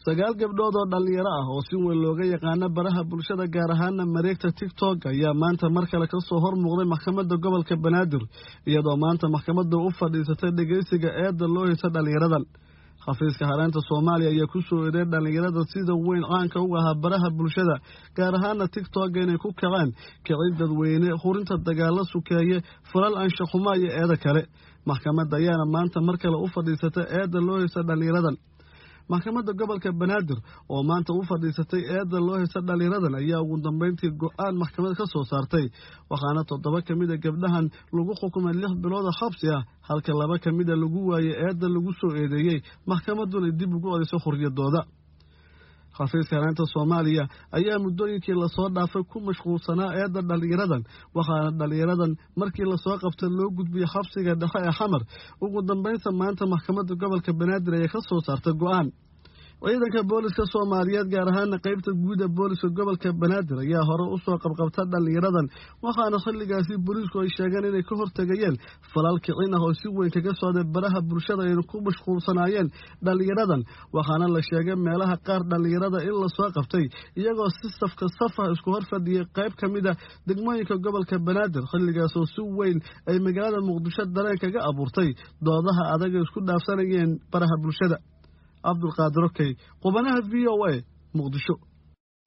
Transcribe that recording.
sagaal gabdhood oo dhalinyaro ah oo si weyn looga yaqaan baraha bulshada gaar ahaan mareegta TikTok ayaa maanta mar kale ka soo hormuuqday maxkamadda gobolka Banaadir iyadoo maanta maxkamaddu u fadhiisatay dhageysiga eedda loo haysto dhalinyaradan xafiiska hareenta Soomaaliya ayaa ku soo eedeeyay dhalinyarada sida weyn caanka uga ah baraha bulshada gaar ahaan TikTok inay ku kacaan kicin dadweyne hurinta dagaalo sukeeye falal anshaxuma iyo eedo kale maxkamadda ayaana maanta mar kale u fadhiisatay eedda loo haysto dhalinyaradan maxkamadda gobolka Banaadir oo maanta u fadhiisatay eedda loo haysto dhalinyaradan ayaa ugu dambeyntii go'aan maxkamad ka soo saartay waxaana 7 kamid ah gabdhahan lagu xukumay 6 bilood xabsi ah halka 2 kamid ah lagu waayay eedda lagu soo eedeeyay maxkamaduna dib ugu celiso xorriyadooda xafiiska hareenta Soomaaliya ayaa muddooyinkii la soo dhaafay ku mashquulsanaa eedda dhalinyaradan waxaana dhalinyaradan markii la soo qabtay loo gudbiyay xabsiga dhexe ee Xamar ugu dambeynta maanta maxkamadda gobolka Banaadir ay ka soo saartay go'aan ciidanka booliska Soomaaliyeed gaar ahaan qaybta guud ee booliska gobolka Banaadir ayaa hore u soo qabqabtay dhalinyaradan waxaana xilligaasi booliisku ay sheegeen inay ka hortagayeen falal kicin ah oo si weyn kaga socday baraha bulshada ay ku mashquulsanaayeen dhalinyaradan waxaana la sheegay meelaha qaar dhalinyarada in la soo qabtay iyagoo si safka isku hor fadhiyay qayb kamid ah degmooyinka gobolka Banaadir xilligaas oo si weyn ay magaalada Muqdisho dareen kaga abuurtay doodaha adag ee isku dhaafsanayeen baraha bulshada عبد القادر اوكي قبناها VOA مقدشو